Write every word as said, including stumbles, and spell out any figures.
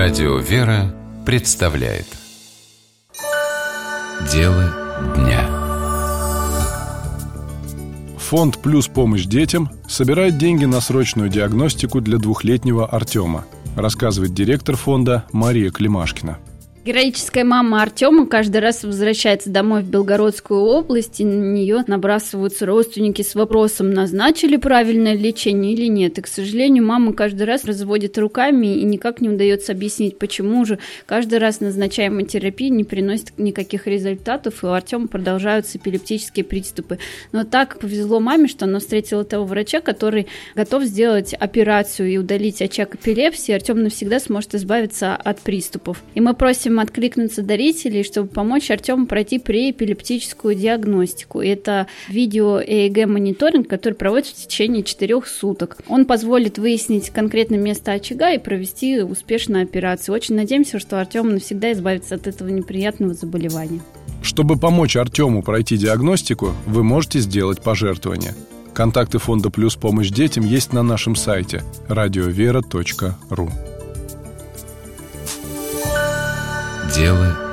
Радио «Вера» представляет Дело дня. Фонд «Плюс помощь детям» собирает деньги на срочную диагностику для двухлетнего Артема, рассказывает директор фонда Мария Климашкина. Героическая мама Артема каждый раз возвращается домой в Белгородскую область, и на нее набрасываются родственники с вопросом, назначили правильное лечение или нет. И, к сожалению, мама каждый раз разводит руками, и никак не удается объяснить, почему же каждый раз назначаемая терапия не приносит никаких результатов, и у Артема продолжаются эпилептические приступы. Но так повезло маме, что она встретила того врача, который готов сделать операцию и удалить очаг эпилепсии. Артем навсегда сможет избавиться от приступов. И мы просим откликнуться дарителей, чтобы помочь Артему пройти преэпилептическую диагностику. Это видео-ЭЭГ-мониторинг, который проводится в течение четырех суток. Он позволит выяснить конкретное место очага и провести успешную операцию. Очень надеемся, что Артем навсегда избавится от этого неприятного заболевания. Чтобы помочь Артему пройти диагностику, вы можете сделать пожертвование. Контакты фонда «Плюс помощь детям» есть на нашем сайте радиовера точка ру. Дело